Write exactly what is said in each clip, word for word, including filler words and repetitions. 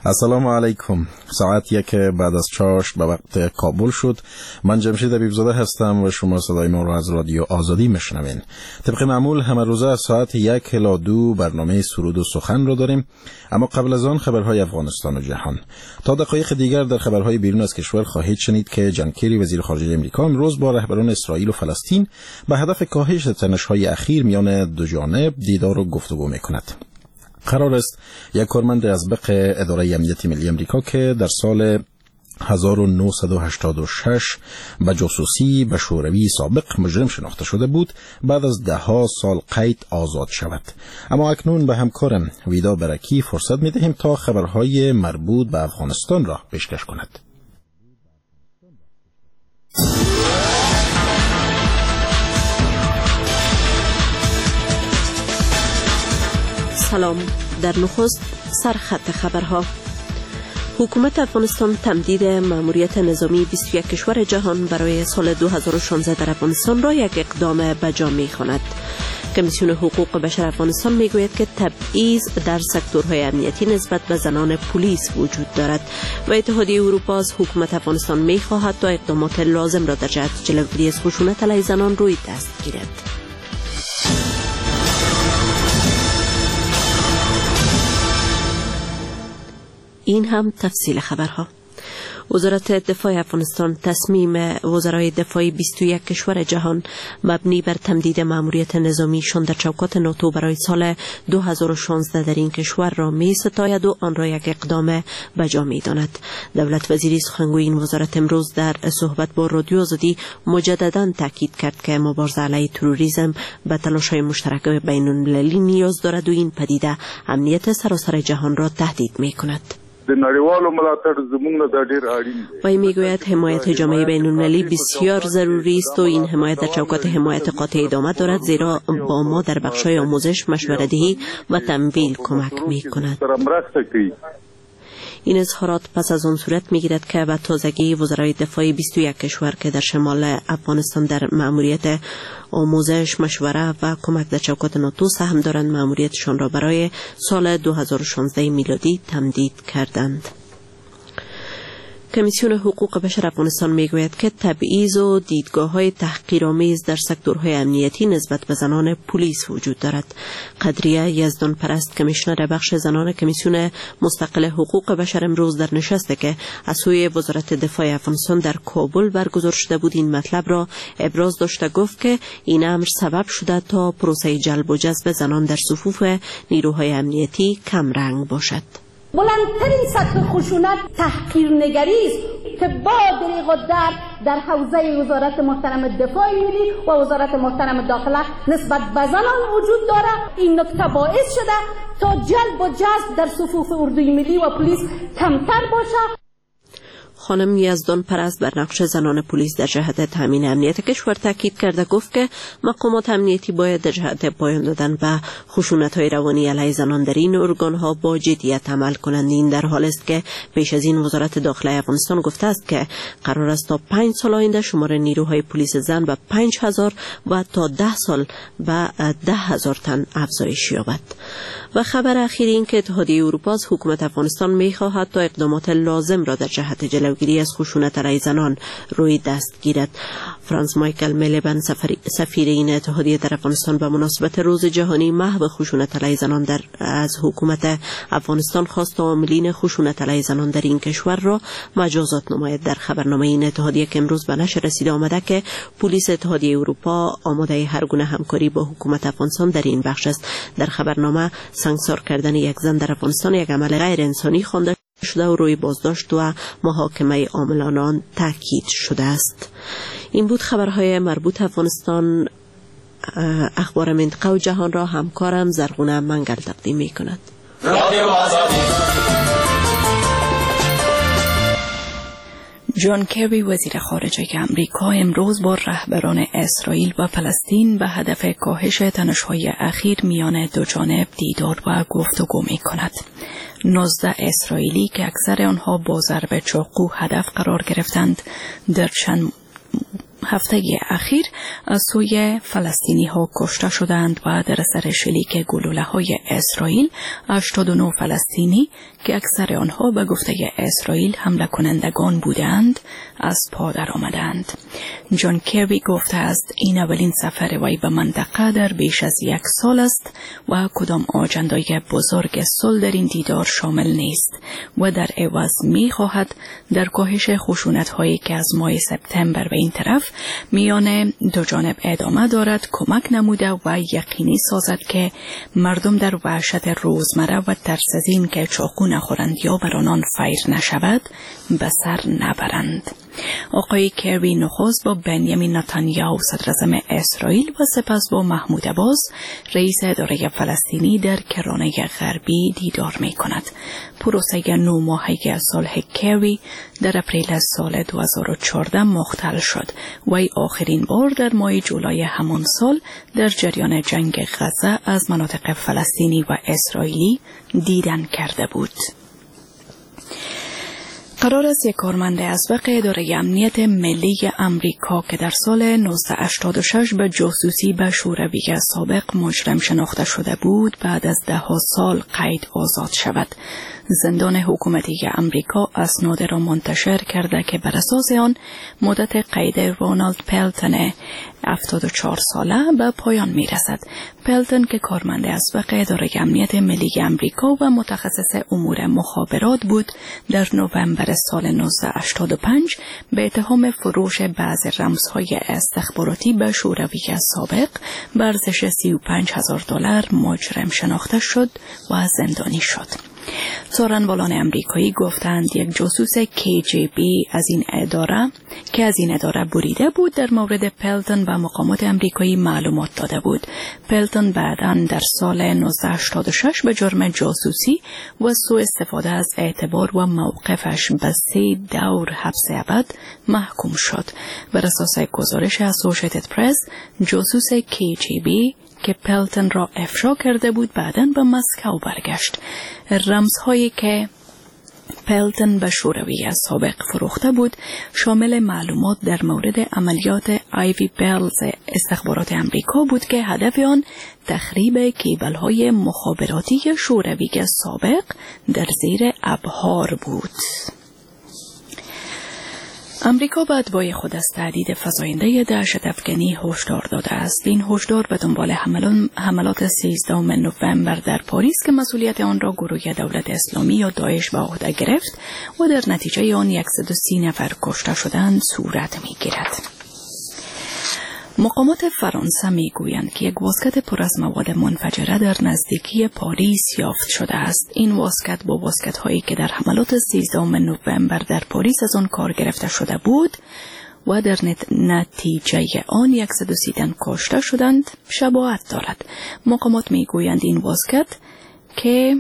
السلام علیکم. ساعت یک بعد از چاشت به وقت کابل شد. من جمشید حبیبزاده هستم و شما صدای ما را از رادیو آزادی میشنوین. طبق معمول همه روزه از ساعت یک الی دو برنامه سرود و سخن را داریم، اما قبل از آن خبرهای افغانستان و جهان. تا دقایق دیگر در خبرهای بیرون از کشور خواهید شنید که جان کری وزیر خارجه امریکا امروز با رهبران اسرائیل و فلسطین به هدف کاهش تنش‌های اخیر میان دو جانب دیدار و گفتگو میکند. قرار است یک کارمند اسبق اداره امنیت ملی امریکا که در سال هزار و نهصد و هشتاد و شش به جاسوسی به شوروی سابق مجرم شناخته شده بود بعد از ده ها سال قید آزاد شود. اما اکنون به همکارم ویدا برکی فرصت می دهیم تا خبرهای مربوط به افغانستان را پیشکش کند. سلام. در نخست سرخط خبرها. حکومت افغانستان تمدید ماموریت نظامی بیست و یک کشور جهان برای سال دو هزار و شانزده در افغانستان را یک اقدام بجا می‌خواند. کمیسیون حقوق بشر افغانستان میگوید که تبعیض در سکتورهای امنیتی نسبت به زنان پلیس وجود دارد و اتحادیه اروپا از حکومت افغانستان می‌خواهد تا اقدامات لازم را در جهت جلوگیری از خشونت علیه زنان روی دست گیرد. این هم تفصیل خبرها. وزارت دفاع افغانستان تصمیم وزرای دفاعی بیست و یک کشور جهان مبنی بر تمدید ماموریت نظامیشان در چوکات ناتو برای سال دو هزار و شانزده در این کشور را می ستاید و آن را یک اقدام بجا می داند. دولت وزیری سخنگوی این وزارت امروز در صحبت با رادیو آزادی مجددا تاکید کرد که مبارزه علیه تروریسم به تلاش‌های مشترک بین المللی نیاز دارد و این پدیده امنیت سراسر جهان را تهدید می کند. د نړیوالو ملاتړ زموږ نه د ډیر اړین دی. وی میگوید حمایت جامعه بین المللی بسیار ضروری است و این حمایت در چوکات حمایت قاطع ادامه دارد، زیرا با ما در بخش‌های آموزش، مشوره‌دهی و تمویل کمک می‌کند. این اظهارات پس از آن صورت می‌گیرد که به تازگی وزرای دفاع بیست و یک کشور که در شمال افغانستان در مأموریت آموزش، مشوره و کمک در چوکات ناتو سهم دارند مأموریتشان را برای سال دو هزار و شانزده میلادی تمدید کردند. کمیسیون حقوق بشر افغانستان میگوید که تبعیض و دیدگاه‌های تحقیرآمیز در سکتورهای امنیتی نسبت به زنان پلیس وجود دارد. قدریه یزدان پرست، کمیشنر بخش زنان کمیسیون مستقل حقوق بشر، امروز در نشستی که از سوی وزارت دفاع افغانستان در کابل برگزار شده بود این مطلب را ابراز داشته گفت که این امر سبب شده تا پروسه جلب و جذب زنان در صفوف نیروهای امنیتی کم رنگ باشد. بلندترین سطح خشونت تحقیرنگری است که با دریغ و درد در حوزه وزارت محترم دفاع ملی و وزارت محترم داخله نسبت به زنان وجود دارد. این نکته باعث شده تا جلب و جذب در صفوف اردوی ملی و پلیس کمتر باشد. خانم یزدان پرست بر نقش زنان پلیس در جهت تامین امنیت کشور تاکید کرده گفت که مقامات امنیتی باید در جهت پایان دادن به خشونت‌های روانی علیه زنان در این ارگان‌ها با جدیت عمل کنند. این در حالی است که پیش از این وزارت داخله افغانستان گفته است که قرار است تا پنج سال آینده شمار نیروهای پلیس زن به پنج هزار و تا ده سال به ده هزار تن افزایش یابد. و خبر اخیر این که اتحادیه اروپا از حکومت افغانستان می‌خواهد تا اقدامات لازم را در جهت جلوگیری از خشونت علیه زنان روی دست گیرد. فرانس مایکل ملیبن، سفیر این اتحادیه در افغانستان، به مناسبت روز جهانی محو خشونت علیه زنان در از حکومت افغانستان خواست تا عاملین خشونت علیه زنان در این کشور را مجازات نماید. در خبرنامه این اتحادیه که امروز به نشر رسیده آمده که پلیس اتحادیه اروپا آماده هر گونه همکاری با حکومت افغانستان در این بخش است. در خبرنامه سنگسار کردن یک زن در افغانستان یک عمل غیر انسانی خوانده شده و روی بازداشت و محاکمه عاملان آن تاکید شده است. این بود خبرهای مربوط افغانستان. اخبار منطقه و جهان را همکارم زرغونه منگل تقدیم می کند. جان کری وزیر خارجه امریکا امروز با رهبران اسرائیل و فلسطین به هدف کاهش تنش‌های اخیر میان دو جانب دیدار و گفتگو می کند. نوزده اسرائیلی که اکثر آنها با ضرب چاقو هدف قرار گرفتند در چند هفته اخیر از سوی فلسطینی ها کشته شدند و در اثر شلیک گلوله های اسرائیل هشتاد و نه فلسطینی که اکثر آنها به گفته اسرائیل حمله کنندگان بودند از پا در آمدند. جان کربی گفته است این اولین سفر وی به منطقه در بیش از یک سال است و کدام آجندای بزرگ صلح در این دیدار شامل نیست و در عوض می خواهد در کاهش خشونت هایی که از ماه سپتامبر به این طرف میان دو جانب ادامه دارد کمک نموده و یقینی سازد که مردم در وحشت روزمره و ترس از این که چاقو نخورند یا بر آنان فیر نشود به سر نبرند. آقای کربی نخست با بنیامین نتانیاهو صدراعظم اسرائیل و سپس با محمود عباس رئیس اداره فلسطینی در کرانه غربی دیدار می کند. پروسه نو ماهه صلح کربی در اپریل سال دو هزار و چهارده مختل شد و آخرین بار در ماه جولای همان سال در جریان جنگ غزه از مناطق فلسطینی و اسرائیلی دیدن کرده بود. قرار است یک کارمند اسبق اداره امنیت ملی امریکا که در سال نوزده هشتاد و شش به جاسوسی به شوروی سابق مجرم شناخته شده بود بعد از ده سال قید آزاد شود. زندان حکومتی امریکا اسناد را منتشر کرده که بر اساس آن مدت قید رونالد پلتن هفتاد و چهار ساله به پایان می رسد. پلتن که کارمند اسبق اداره امنیت ملی امریکا و متخصص امور مخابرات بود در نوامبر سال نوزده هشتاد و پنج به اتهام فروش بعضی رمزهای استخباراتی به شوروی سابق به ارزش سی و پنج هزار دلار مجرم شناخته شد و زندانی شد. سخنرانان امریکایی گفتند یک جاسوس کی جی بی از این اداره که از این اداره بریده بود در مورد پلتن و مقامات امریکایی معلومات داده بود. پلتن بعداً در سال نوزده هشتاد و شش به جرم جاسوسی و سوء استفاده از اعتبار و موقفش به سه دور حبس ابد محکوم شد. بر اساس گزارش اسوسییتد پرس، جاسوس کی جی بی که پلتن را افشا کرده بود بعداً به مسکو برگشت. رمزهایی که پلتن به شوروی سابق فروخته بود شامل معلومات در مورد عملیات آیوی بلز استخبارات امریکا بود که هدف آن تخریب کیبل‌های مخابراتی شوروی سابق در زیر ابحار بود. امریکا به اتباع خود از تهدید فزاینده دهشت افکنی هشدار داده است. این هشدار به دنبال حملات سیزدهم نوامبر در پاریس که مسئولیت آن را گروه دولت اسلامی یا داعش به عهده گرفت و در نتیجه آن صد و سی نفر کشته شدند صورت می‌گیرد. مقامات فرانسه میگویند که یک واسکت پر از مواد منفجره در نزدیکی پاریس یافت شده است. این واسکت با واسکت هایی که در حملات سیزدهم نوامبر در پاریس از آن کار گرفته شده بود و در نتیجه آن صد و سی تن کشته شدند شباهت دارد. مقامات میگویند این واسکت که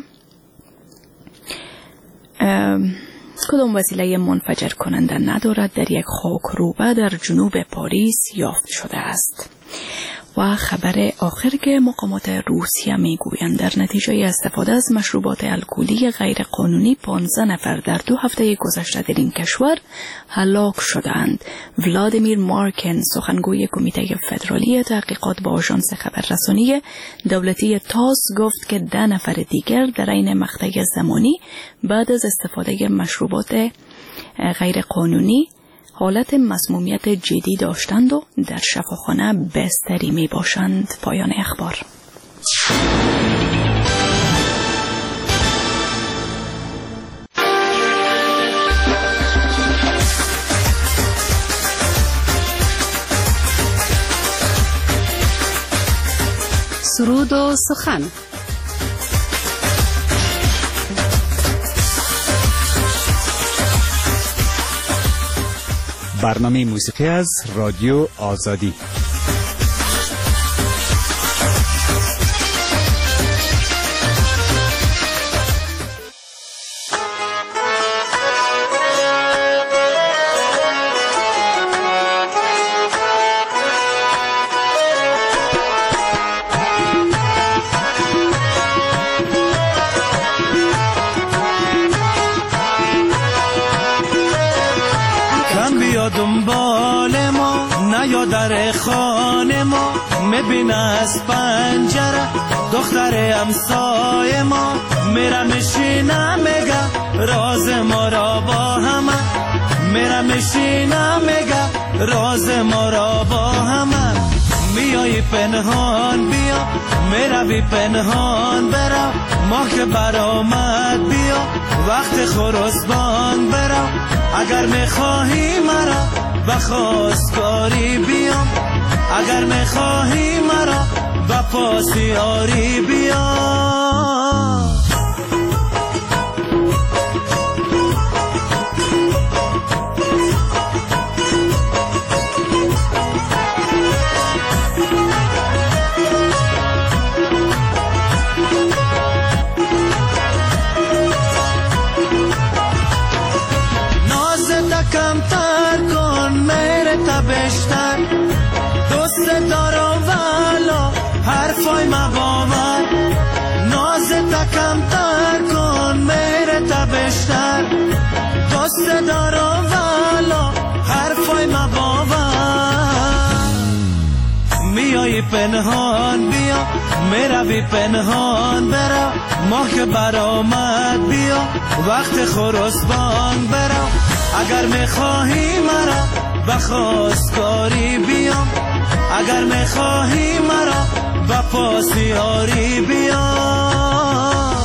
کدام وسیله منفجر کننده ندارد در یک خاکروبه در جنوب پاریس یافت شده است. و خبر آخر که مقامات روسیه میگویند در نتیجه استفاده از مشروبات الکلی غیر قانونی پانزده نفر در دو هفته گذشته در این کشور هلاک شدند. ولادیمیر مارکن سخنگوی کمیته فدرالی تحقیقات با آژانس خبررسانی دولتی تاس گفت که ده نفر دیگر در این مقطع زمانی بعد از استفاده مشروبات غیر قانونی حالت مسمومیت جدی داشتند و در شفاخانه بستری می باشند. پایان اخبار. سرود و سخن. برنامه موسیقی از رادیو آزادی. دنبال ما نیا در خانه ما میبینه از پنجره دختر همسایه ما میره میشینه میگه راز ما را با همه میره میشینه میگه راز ما را با همه میای پنهان بیا میروی پنهان برو ما که برآمد بیا وقت خرسبان برو اگر میخواهی مرا به خواستگاری بیام اگر میخواهی مرا به پاسیاری بیام کمتر کن میره تا بیشتر دوست دارم والا حرفای مباور نازت کمتر کن میره تا بیشتر دوست دارم والا حرفای مباور میای پنهان بیا میروی پنهان برو ما که برآمد بیا وقت خرسبان برو اگر میخواهی مرا به خواستگاری بیام اگر میخواهی مرا به پاسیاری بیام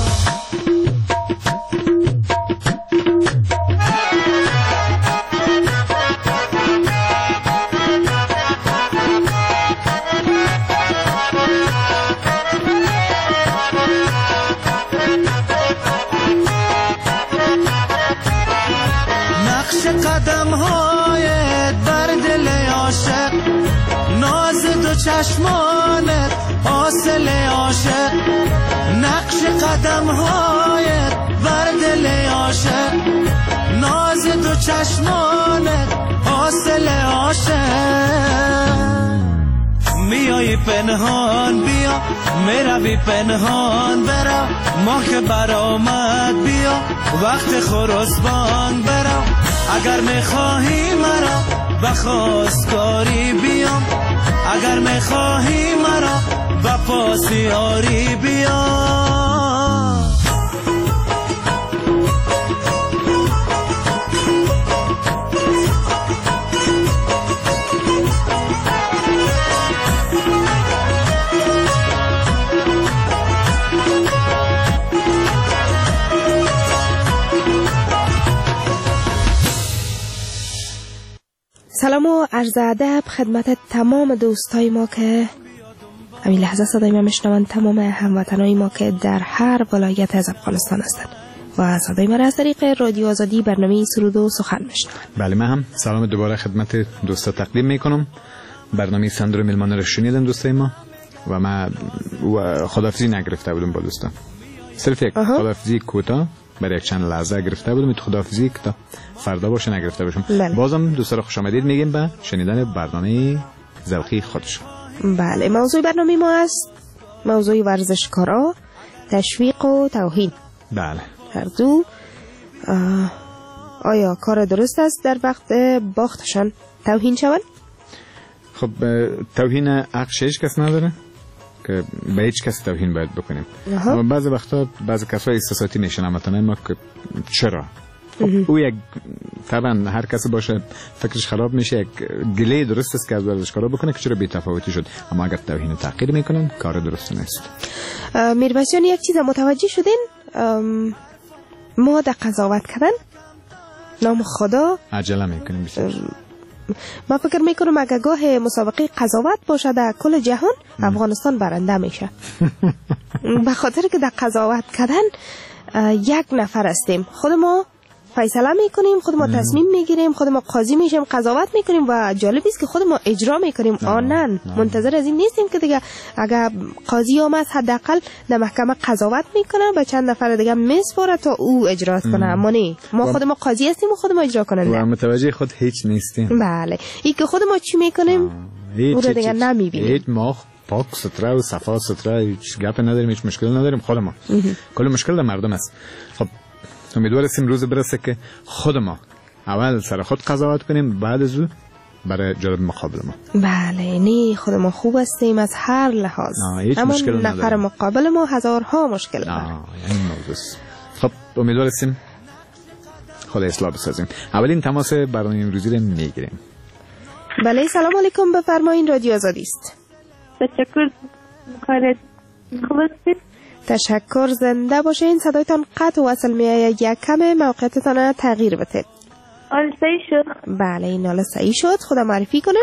قدم هایت بر دل عاشق ناز دو چشمانت حاصل عاشق نقش قدم هایت بر دل عاشق ناز دو چشمانت حاصل عاشق میای پنهان بیا میروی پنهان برو ما که برآمد بیا وقت خرسبان برو اگر میخواهی مرا به خواستگاری بیام اگر میخواهی مرا به پاسیاری بیام سلام و عرض ادب خدمت تمام دوستای ما که همین لحظه صدای ما میشنوند، تمام هموطنای ما که در هر ولایت از افغانستان هستند و صدای ما را از طریق رادیو آزادی برنامه سرود و سخن میشنوند. بله، من هم سلام دوباره خدمت دوستا تقدیم میکنم. برنامه سندرو میلمانه رو شنیدن دوستای ما و من خداحافظی نگرفته بودم با دوستان، صرف یک خداحافظی کوتاه برای یک چند لحظه گرفته بودم. تو خداحافظی که تا فردا باشه نگرفته باشم. بله. بازم دوستا رو خوش آمدید میگیم به شنیدن برنامه ذوقی خودشون. بله، موضوع برنامه ما است موضوع ورزشکارا، تشویق و توهین. بله، هر دو آیا کار درست است در وقت باختشان توهین شوند؟ خب توهین حق هیچ کس نداره که به هیچ کس توهین باید بکنیم. اما بعضی وقتا بعضی کسای احساساتی میشن مثلا ما که چرا خب او یک طبعا هر کسی باشه فکرش خراب میشه. یک گله درست است که از ورزشکارا بکنه که چرا بی‌تفاوتی شد، اما اگر توهین و تحقیر میکنن کار درست نیست. میربشیان یک چیز متوجه شدین؟ ما در قضاوت کردن نام خدا عجله میکنیم بسیار. ما فکر میکنم اگر گاه مسابقه قضاوت باشه در کل جهان افغانستان برنده میشه. به خاطر که در قضاوت کردن یک نفر هستیم، خود ما فیصله میکنیم، خود ما تصمیم میگیریم، خود ما قاضی میشیم، قضاوت میکنیم و جالب است که خود ما اجرا میکنیم. آنن منتظر از این نیستیم که دیگه اگر قاضی آمد حداقل در محکمه قضاوت میکنه و چند نفر دیگه میسپاره تا او اجرا کنه. اما نه، ما خود ما قاضی هستیم و خود ما اجرا کننده. و متوجه خود هیچ نیستیم. بله، این که خود ما چی میکنیم او رو دیگه نمیبینیم. هیچ ما پاک ستره و صفا ستره، هیچ گپ نداریم، هیچ مشکل نداریم. خود ما کل مشکل در مردم است. خب امیدواریم روز برسه که خود ما اول سر خود قضاوت کنیم، بعد از او برای جالب مقابل ما. بله، نه خود ما خوب هستیم از هر لحاظ، اما نفر مقابل ما هزارها مشکل داره. یعنی موضوع. خب امیدوار هستیم خدا اصلاح بسازیم. اولین تماس برنامه امروزی رو میگیریم. بله، سلام علیکم، بفرمایید، رادیو آزادی است. تشکر. کارت خوب است؟ تشکر، زنده باشین. صدایتان قطع و وصل میآید، یک کم موقعیتتان تغییر بده. آل صحیح شد؟ بله، این حالا صحیح شد. خدا معرفی کنن.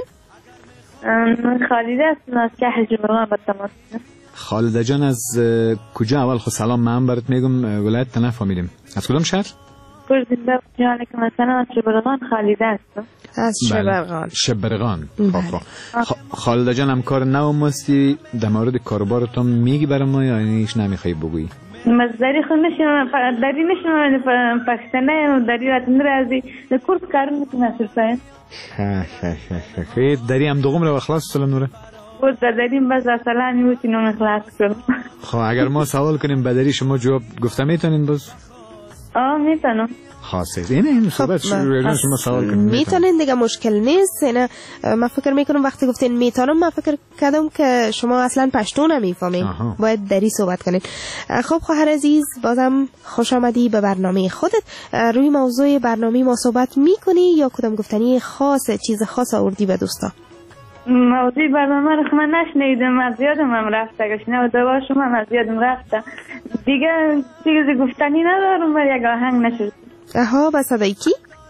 من خالده هستم از کهر جبران با تماس. خالده جان از کجا؟ اول خود سلام، من برات میگم ولایت تنه فهمیدیم. از کدام شهر؟ زنده جان که مثلا از شبرغان خالده هستم. از شبرغان. شبرغان. خب خالده جان هم کار نو مستی در مورد کاربارتون میگی برای ما یا اینش نمیخوای بگویی؟ مزدری خود نشیم، داری نشیم پاکستانه و داری راتن رازی لکورد کارم میتونه سرساین. ها ها ها ها. داری هم دوم رو خلاص سال نوره. بود داریم باز اصلا میتونیم خلاص کنیم. خب اگر ما سوال کنیم بدری شما جواب گفته میتونین باز؟ آه میتونم. خاصه اینه این صحبت شروع شما سوال کنیم میتونین دیگه، مشکل نیست. اینا من فکر میکنم وقتی گفتین میتونم من فکر کردم که شما اصلا پشتو نمیفهمین، باید دری صحبت کنین. خب خواهر عزیز، بازم خوش آمدی به برنامه خودت. روی موضوع برنامه ما صحبت میکنی یا کدام گفتنی خاص، چیز خاص آوردی به دوستا؟ موضوع برنامه رو من نشنیدم، از یادم هم رفته، گشنه و دوا شما هم از یادم رفته دیگه. چیزی گفتنی ندارم ولی یک آهنگ نشد. آها، با صدای کی؟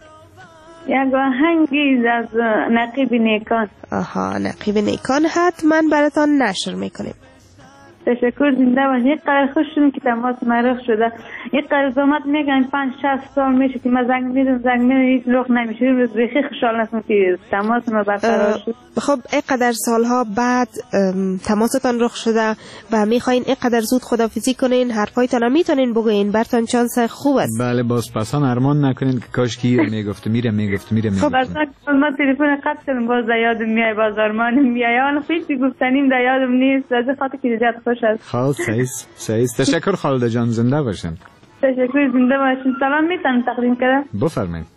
یک آهنگی از نقیب نیکان. آها، نقیب نیکان حتما براتان نشر میکنیم. تشکر، زنده باشید. یک قرار خوش شدیم که تماس مرخ شده. یک قرار زامت میگن پنج شصت سال میشه که ما زنگ میدم زنگ میدم هیچ لوخ نمیشه. روز بخی خوشحال هستم که تماس ما برقرار شد. خب اینقدر سالها بعد تماستان رخ شده و میخواین اینقدر زود خدافیزی کنین، حرفایتان میتونین بگوین، برتان چانس خوب است. بله، باز پسان ارمان نکنین که کاش کی میگفت میره میگفت میره میگفت. خب اصلا ما تلفن قطع کردم، باز یادم میای، باز ارمان میای، حالا هیچ گفتنیم در یادم نیست، از خاطر که زیاد خوش است. خب صحیح صحیح. تشکر خالده جان، زنده باشین. تشکر، زنده باشین. سلام میتونم تقدیم کنم؟ بفرمایید.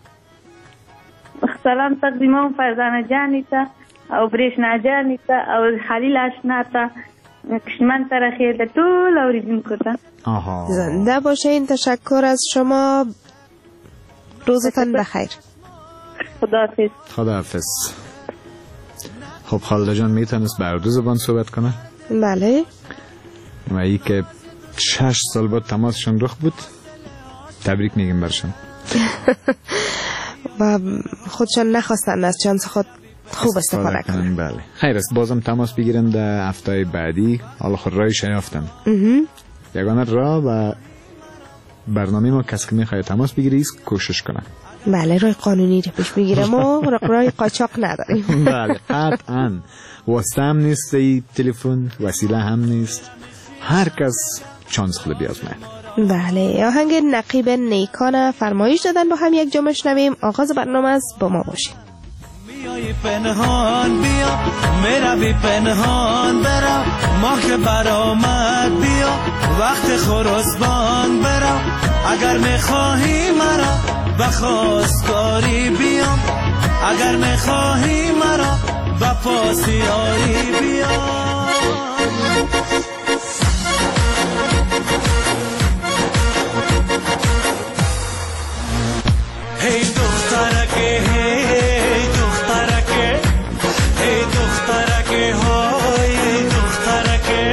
سلام تقدیمم فرزانه جانی تا او بريشنا جانی تا او خلیل اشنا تا کشمن ترخیه تا طول اوریدیم کتا. آها، زنده باشین. تشکر از شما، روزتان بخیر. خداحافظ. خداحافظ. خب خالده جان میتونست بر دو زبان صحبت کنه؟ بله. و ای که شش سال بعد تماسشون رخ بود، تبریک میگیم برشون. و خودشان نخواستن از چانس خود خوب استفاده کنن. بله، خیر است. بازم تماس بگیرن در هفته بعدی. حالا خود رایش یافتم. یگانه راه و برنامه ما کسی که میخواد تماس بگیره کوشش کنه. بله، راه قانونی رو پیش میگیرم و راه قاچاق نداریم. بله، قطعاً. واسطه هم نیست، تلفن وسیله هم نیست، هر کس چانس خود بیازمه. بله، آهنگ نقیب نیکان فرمایش دادن، با هم یک جا میشنویم. آغاز برنامه از با ما باشید. میای پنهان بیا، میروی پنهان برا، ماه که برآمد بیا، وقت خراسان برا. اگر میخواهی مرا به خواستگاری بیام، اگر میخواهی مرا به پاسیاری بیام. هی دخترکه هی دخترکه هی دخترکه های دخترکه.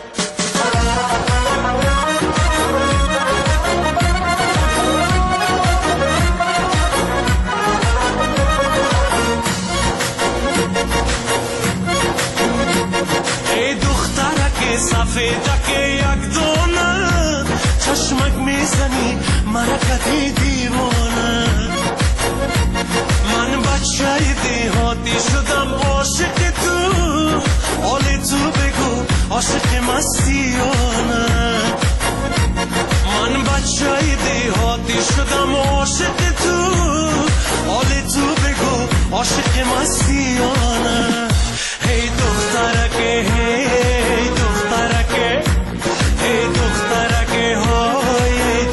ای دخترکه سفیدکه یک دونه، چشمک میزنی مرکتی دیوانه. من بچه دیهاتی شدم عاشق تو، حال تو بگو عاشق مستیانه. من بچه دیهاتی شدم عاشق تو، حال تو بگو عاشق مستیانه. هی دخترکه هی دخترکه هی دخترکه های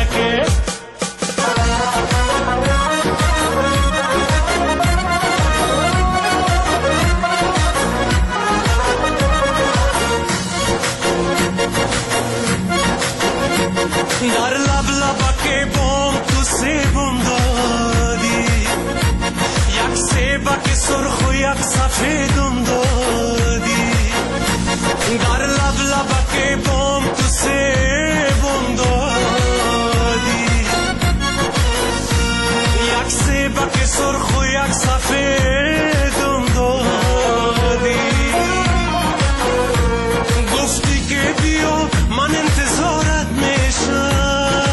دخترکه. سرخ و یک سفیدم دادی در لب لبک بام تو سیبم دادی یک سیبک سرخ و یک سفیدم دادی گفتی که بیا من انتظارت میشم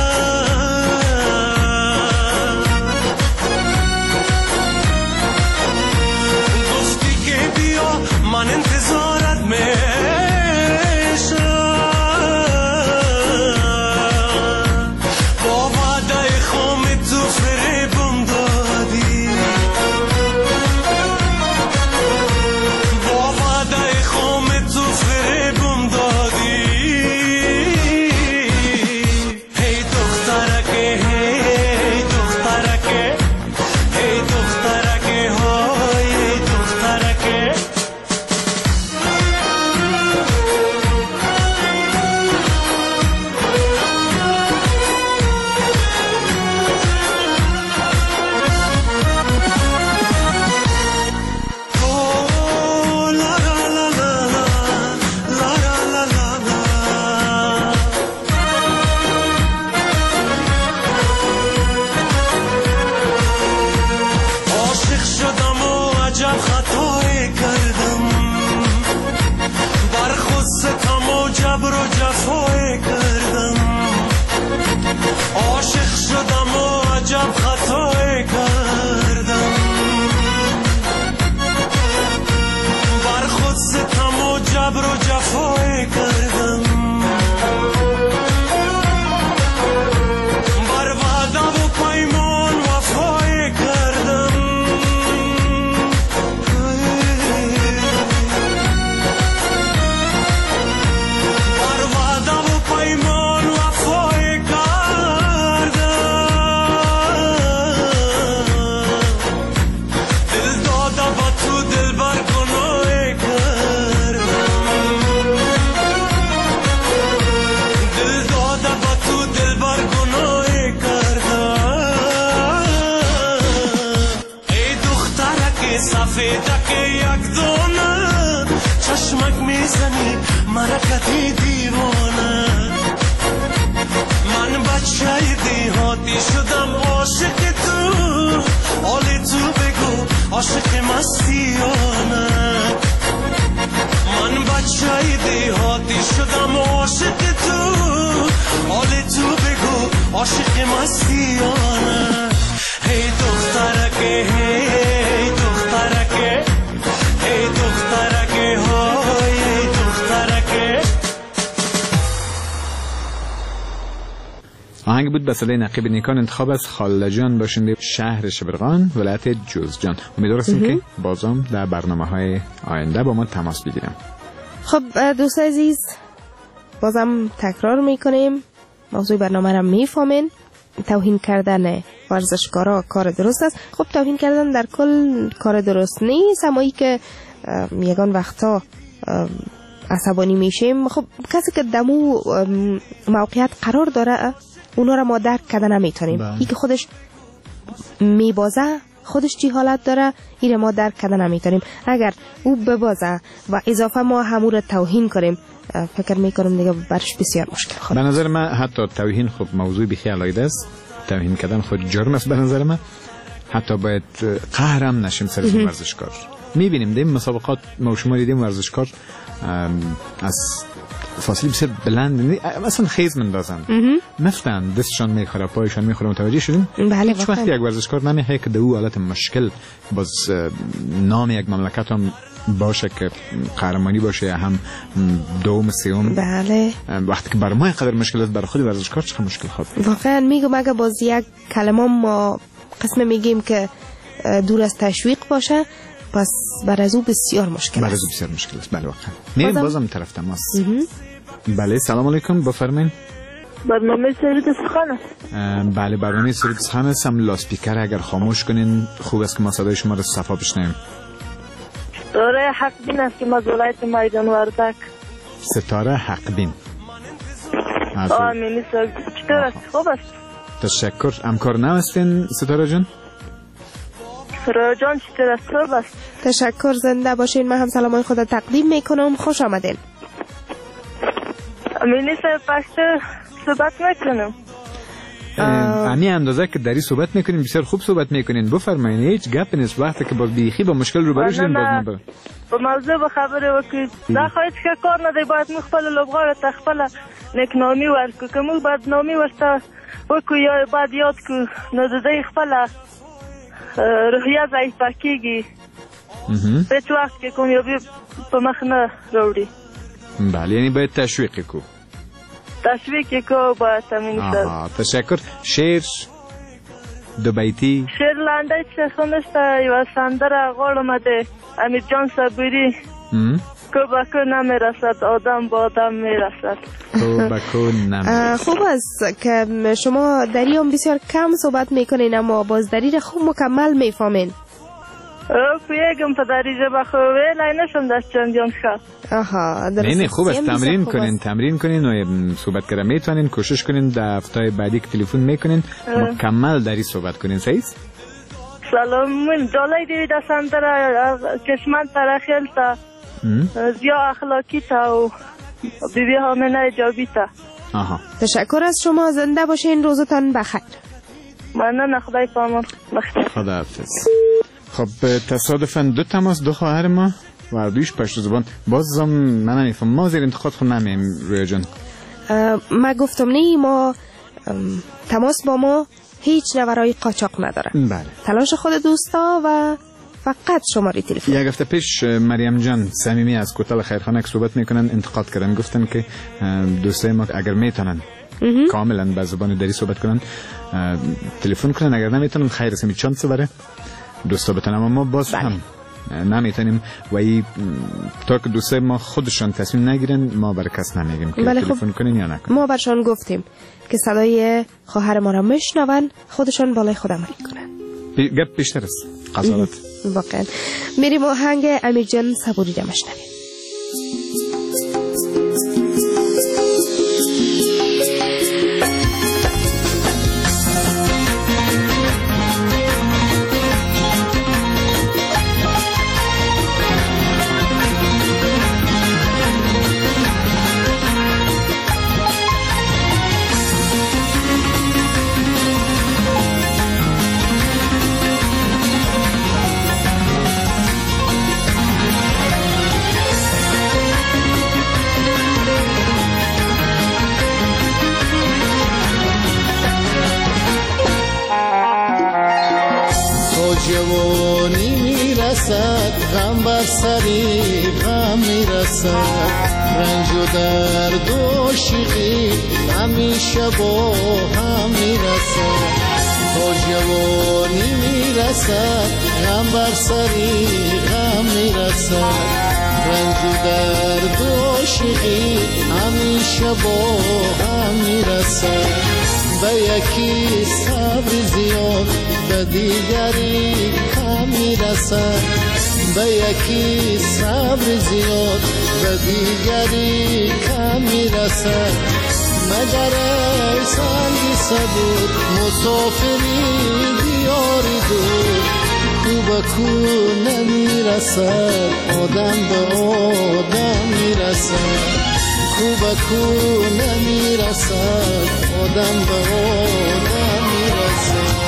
من انتظارت میشم با وعده خام تو فریبم دادی با وعده خام تو فریبم دادی هی دخترکه هی دخترکه هی دخترکه های دخترکه جبر و جفای کردم عاشق شدم و عجب خطای کردم بر خود ستم و جبر و جفای کردم بر وعده و پیمان وفای کردم پیمان وفای کردم دل داده با تو دل بر گناه کردم دل داده با تو دل بر گناه کردم ای دخترک سفیدک یک دانه چشمک میزنی مرکتی دیوانه من بچه دیهاتی شدم عاشق تو حالی تو بگو عاشق مستیانه من بچه دیهاتی شدم عاشق تو حالی تو بگو عاشق مستیانه هی دخترکه هی دخترکه هی دخترکه های دخترکه آهنگ بود به صدای نقیب نیکان انتخاب از خالده جان باشنده شهر شبرغان ولایت جوزجان. امیدوارم که بازم در برنامه‌های آینده با ما تماس بگیرم. خب دوست عزیز بازم تکرار میکنیم موضوع برنامه را میفهمین. توهین کردن ورزشکارا کار درست است. خب توهین کردن در کل کار درست نیست، اما ای که یگان وقتا عصبانی میشیم، خب کسی که دمو موقعیت قرار داره اونا را ما درک کردن نمیتونیم. ای که خودش میبازه خودش چی حالت داره این ما درک کردن نمیتونیم. اگر او ببازه و اضافه ما همون را توهین کنیم، فکر میکنم دیگه برش بسیار مشکل خواهد. به نظر من حتی توهین خب موضوع بیخی علایده است. توهین کردن خود جرم است به نظر من. حتی باید قهرم نشیم سر ورزشکار. میبینیم دیم مسابقات ما شما دیدیم ورزشکار از فاصله بسیار بلند مثلا خیز مندازن مفتن دستشان میخوره پایشان میخوره. متوجه شدیم؟ بله. هیچ وقت یک ورزشکار نمیخواد که دو حالت مشکل باز نام یک مملکت هم باشه که قهرمانی باشه هم دوم سوم. بله. وقتی که بر ما اینقدر مشکل است، برای خود ورزشکار چه مشکل خواهد؟ واقعا میگم اگه باز یک کلمه ما قسم میگیم که دور از تشویق باشه، پس بر از او بسیار مشکل است. بر از او بسیار مشکل است. بله واقعا. میریم بازم طرف تماس. بله سلام علیکم، بفرمایید. برنامه سرود سخن است. بله برنامه سرود سخن است. هم لاسپیکر اگر خاموش کنین خوب است که ما صدای شما رو صفا بشنویم. ستاره حق بین است که ما ولایت میدان وردک. ستاره حق بین. آمین. چطور است؟ خوب است. تشکر. همکار نو هستین ستاره جان؟ رویان چطور است؟ خوب است. تشکر، زنده باشین. من هم سلامای خود تقدیم میکنم. خوش آمدین. امینی صاحب پشت صحبت میکنم. امی اندازه که داری صحبت میکنین بسیار خوب صحبت میکنین. بفرمایین، هیچ گپ نیست. وقتی که با بیخی با مشکل روبرو شدین باز ما برم با موضوع به خبره وکید. دا خواهید که کار نده باید مخفل لبغار تخفل نکنامی ورکو که مو باید نامی ورسا وکو یا باید یاد که نداده خفل روحیه ضعیف پاکیگی هیچ وقت که کامیابی په مخ نه راوړي. بله، یعنی باید تشویق کو. تشویق کو باید تامین سر. آها، تشکر. شعر دو بیتی. شعر لنډی چې خونسته یو سندره غواړم د امیر جان صبری. کو با کو نمیرسد آدم با آدم میرسد. کو با کو نمیرسد. خوب است که شما دری هم بسیار کم صحبت میکنین اما باز دری خوب مکمل میفهمین. او پیگم پدری جبا خوبه لای نشم دست چندیان خواه. آها درست. نه نه خوب است. تمرین کنین تمرین کنین و صحبت کردن میتونین. کوشش کنین در هفته‌های بعدی که تلفن میکنین مکمل دری صحبت کنین. صحیح است؟ سلام من جالای دیوی دستان تر کشمن تر خیل تا زیا اخلاقی تا و بیبی همینه ایجابی تا. آها تشکر از شما. زنده باشین. روزتان بخیر. ممنون. خدای پامان. خدا حافظ. خب تصادفاً دو تماس دو خواهر ما و دویش پشت زبان. بازم من نمیفهم ما زیر انتقاد خود نمیم. روی جان ما گفتم نه ما تماس با ما هیچ نورای قاچاق نداره. بله. تلاش خود دوستا و فقط شماره تلفن. یک هفته پیش مریم جان صمیمی از کوتل خیرخانه که صحبت میکنن انتقاد کردن. گفتن که دوستای ما اگر میتونن کاملا به زبان دری صحبت کنن تلفن کنن، اگر نمیتونن خیر سمی چانس بره دوستا بتونن. اما ما باز بله. هم نمیتونیم و ای تا که دوستای ما خودشان تصمیم نگیرن ما برای کس نمیگیم که بله تلفن کنین یا نکنن. ما برشان گفتیم که صدای خواهر ما را میشنون، خودشان بالای خود عمل کنن. بی... گپ بیشتر است قضاوت. واقعا. میریم آهنگ امیر جان صبوری را میشنویم. جوانی میرسد غم بر سری غم میرسد، رنج و درد و شیقی همیشه با هم میرسد. تا جوانی میرسد غم بر سری غم میرسد، رنج و درد و شیقی همیشه با هم میرسد. به یکی صبر زیاد به دیگری کم میرسد، به یکی صبر زیاد به دیگری کم میرسد. مگر ای سنگ صبور مسافری دیاری دور، کو به کو نمیرسد آدم به آدم میرسد، کو به کو نمیرسد آدم به آدم میرسد.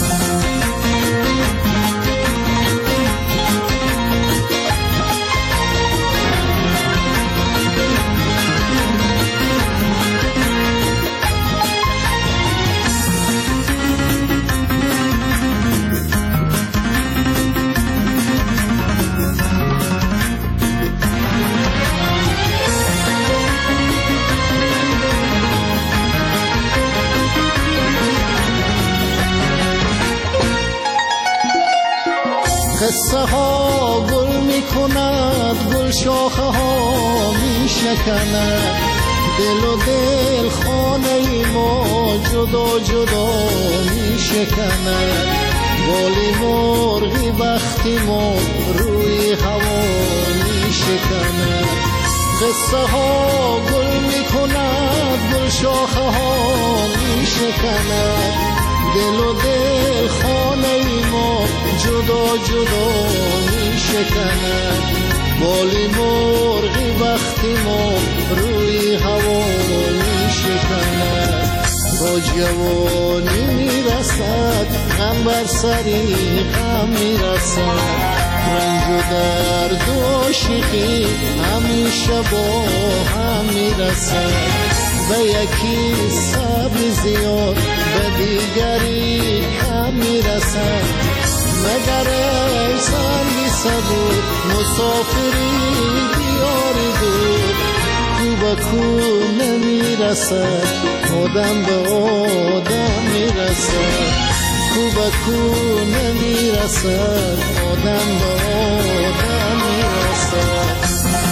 قصه ها گل می کند، گل شاخه ها می شکند، دل و دل خانه ما جدا جدا می شکند. بالی مرغی بختی ما روی هوا می شکند. قصه ها گل می کند، گل شاخه ها می شکند، دل و دل خانه ما جدا جدا می شکند. بالی مرغی وقتی ما روی هوا می شکند. با جوانی می رسد غم بر سری غم می رسد. رنج و درد و عاشقی همیشه با هم می رسد. به یکی صبر زیاد به دیگری کم می رسد. مگر انسان بی صبر مسافری دیاری دور. کو به کو نمی رسد آدم به آدم می رسد. کو به کو نمی رسد آدم به آدم می رسد.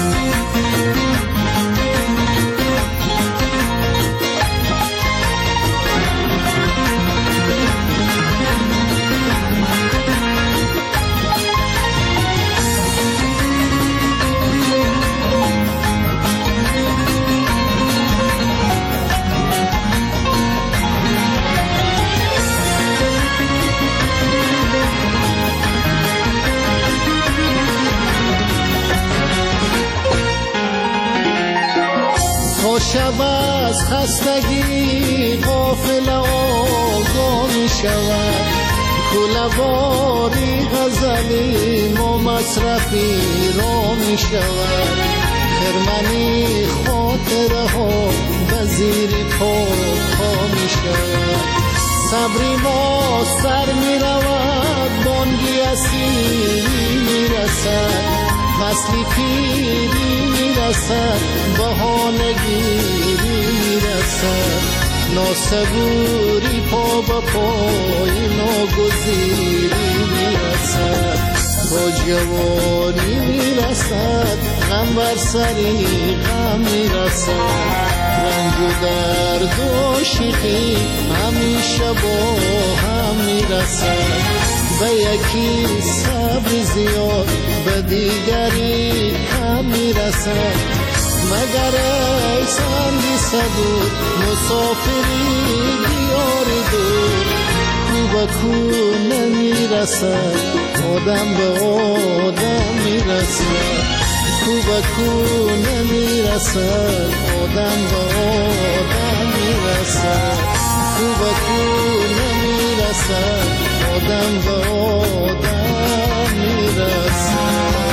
شب از خستگی غافل آگاه می شود. کله‌واری غزلی ما مصرفی را می شود. خرمنی خاطره ها به زیر پا پا می شود. صبری ما سر می رود بانگی اسیری می رسد. فصلی پیری می رسد بهانگیری می رسد. ناسبوری پا با پای ناگزیری می رسد. با جوانی می رسد غم بر سری غم می رسد. رنج و درد و عاشقی همیشه با هم می رسد. به یکی صبر زیاد به دیگری کم می رسد. مگر انسان بی صبر مسافری دیاری دور. کو به کو نمی رسد آدم به آدم می رسد. کو به کو نمی رسد آدم به آدم می رسد. کو به کو نمی رسد آدم به آدم می رسد.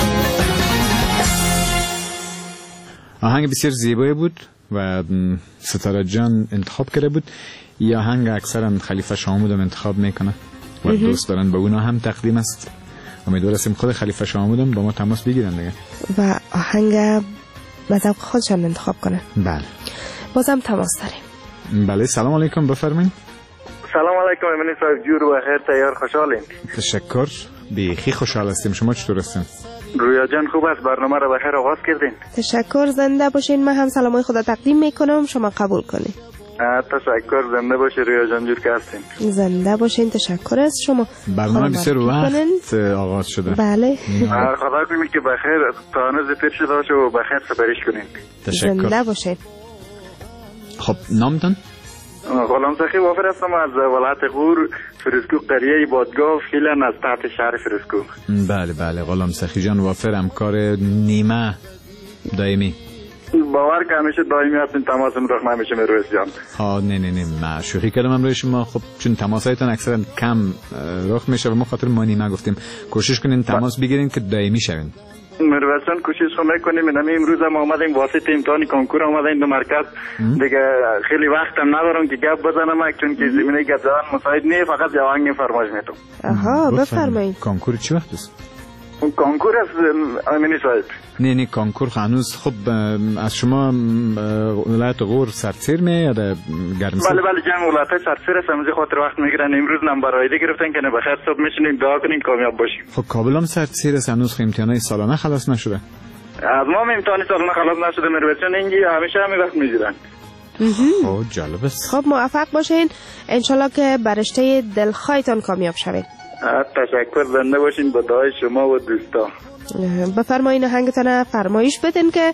آهنگ بسیار زیبایی بود و ستاره جان انتخاب کرده بود. یا آهنگ اکثرا خلیفه شامود هم انتخاب میکنه و دوست دارن به اونا هم تقدیم است. امیدوار هستیم خود خلیفه شامود هم با ما تماس بگیرن دیگه و آهنگ به ذوق خودشان انتخاب کنه. بله بازم تماس داریم. بله سلام علیکم بفرمایید. سلام علیکم امین صاحب جور و خیر تیار خوشحالین. تشکر بیخی خوشحال هستیم. شما چطور هستین؟ رویا جان خوب است برنامه را بخیر آغاز کردین. تشکر زنده باشین. من هم سلامای خدا تقدیم میکنم شما قبول کنین. تشکر زنده باشی رویا جان جور که هستین. زنده باشین تشکر از شما. برنامه بسیار وقت آغاز شده. بله خدا کنید که بخیر تا هنوز پیر شده باشه و بخیر سپریش کنین. تشکر زنده باشین. خب نامتون؟ غلام سخی وافر هستم از ولایت غور فرسکو قریه بادگاه فیلن از تحت شهر فرسکو. بله بله غلام سخی جان وافر همکار نیمه دائمی. باور که همیشه دائمی هستین تماسم رخ نمیشه مرویس جان. ها نه نه نه ما شوخی کردم امروز شما. خب چون تماسایتون اکثرا کم رخ میشه و ما خاطر ما نیمه گفتیم کوشش کنین تماس بگیرین که دائمی شوین. مرویس جان کوشش میکنیم. من امروز هم آمدیم واسطه امتحان کنکور آمدیم دو مرکز دیگه خیلی وقتم ندارم که گپ بزنم چون که زمینه گپ زدن مساعد نیست فقط جوانگ فرمایش میتونم. آها بفرمایید. کنکور چی وقت است؟ کنکور از امینی صاحب. نه نه کنکور هنوز. خب از شما ولایت غور سرتیر می یا گرمسیر؟ بله بله جمع ولایت سرتیر است. امروز خاطر وقت میگیرن امروز نمبر آیده گرفتن که نه بخیر صبح میشینیم دعا کنیم کامیاب باشیم. خب کابل هم سرتیر است هنوز امتحانات سالانه خلاص نشده. از ما امتحان سالانه خلاص نشده مرویسان اینجی همیشه همین وقت میگیرن. خب جالب است. خب موفق باشین انشالله که برشته دلخواهتان کامیاب شوید. تشکر زنده باشین با دعای شما و دوستا. بفرمایین آهنگتان فرمایش بدین که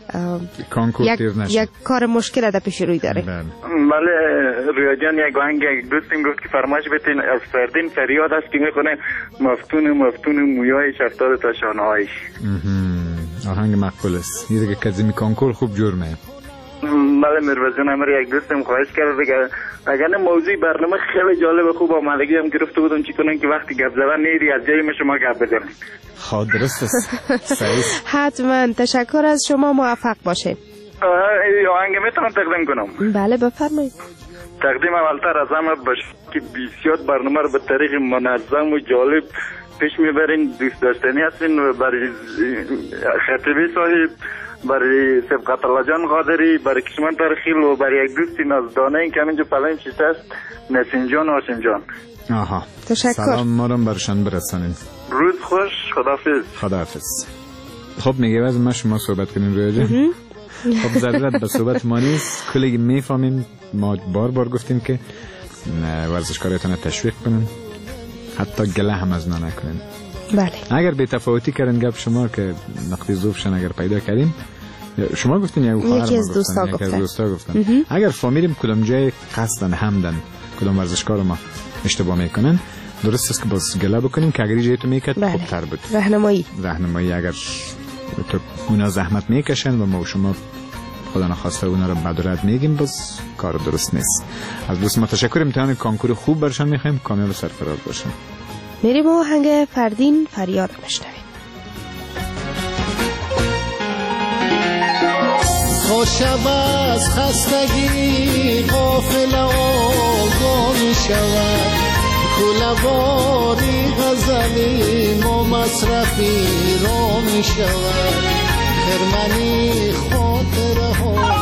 یک, یک کار مشکل در پیش روی داره. بله رویا جان، یک آهنگ یک دوستیم گفت که فرمایش بتین از فردین فریاد است که میخونه مفتون مفتون مویای شفتار تا شانهایش. آهنگ مقبول است. یه دیگه کزیمی کانکور خوب جور میه. بله مروزون امر یک دوستم خواهش کرد دیگه اگر موضوع برنامه خیلی جالب خوب آمدگی هم گرفته بودم چی کنن که وقتی گپ زدن نیری از جای شما گپ بزنید. خب درست است. صحیح. حتما تشکر از شما، موفق باشه. آهنگ میتونم تقدیم کنم؟ بله بفرمایید. تقدیم اولتر از همه باشه که بسیار برنامه رو به طریق منظم و جالب پیش میبرین، دوست داشتنی هستین و برای خطیبی صاحب، برای سبقت الله جان قادری، برای کشمن ترخیل و برای یک دوستی نازدانه این که همینجا پلن شیطه است، نسیم جان و هاشم جان. آها تشکر. سلام ما رو برشان برسانین. روز خوش. خداحافظ. خداحافظ. خب میگه واسه ما شما صحبت کنیم رویا جان. خب ضرورت به صحبت ما نیست، کلی میفهمیم. ما بار بار گفتیم که ورزشکارایتان تشویق کنن، حتی گله هم از نا نکنن. بله. اگر به تفاوتی کردن گپ شما که نقطه ضعفشون اگر پیدا کردیم، شما گفتین یا خواهر ما گفتن، یکی از دوستا گفتن، اگر فهمیدیم کدام جای قصدن همدن کدام ورزشکار ما اشتباه میکنن، درست است که باز گله بکنیم که اگر جای تو میکرد بله. خوبتر بود. راهنمایی راهنمایی اگر تو اونا زحمت میکشن و ما شما خدا نخواسته اونا رو بدرد میگیم، باز کار درست نیست. از دوست ما تشکر. امتحان کانکور خوب برشان میخوایم، کامیاب و سرفراز باشن. میریم و آهنگ فردین فریاد میشنویم. خوشم از خستگی غافل آگاه می شود، کله‌واری غزلی ما مصرفی را می شود، خرمنی خاطره ها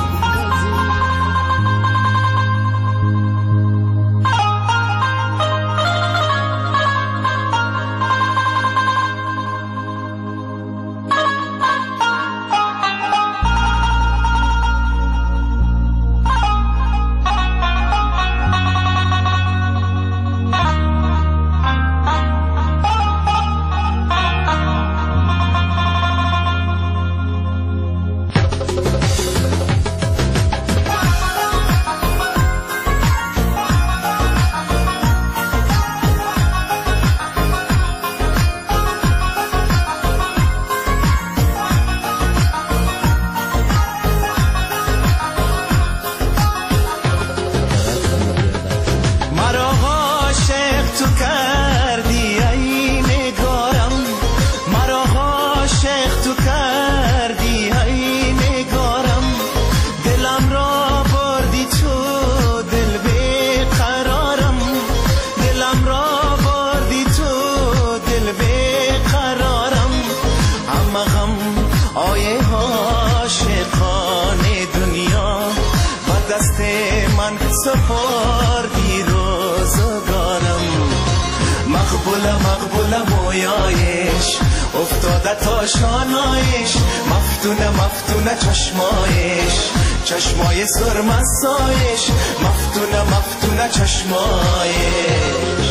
سپاردی روزگارم، مقبول مقبول مویایش افتاده تا شانایش، مفتونه مفتونه چشمایش، چشمای سرمستایش، مفتونه مفتونه چشمایش.